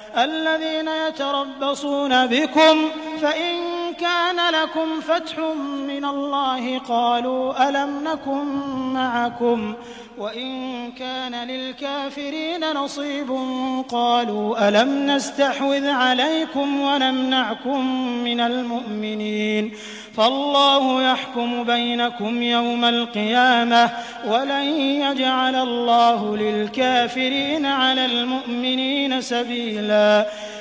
الذين يتربصون بكم فإن كان لكم فتح من الله قالوا ألم نكن معكم وإن كان للكافرين نصيب قالوا ألم نستحوذ عليكم ونمنعكم من المؤمنين فالله يحكم بينكم يوم القيامة ولن يجعل الله للكافرين على المؤمنين سبيلا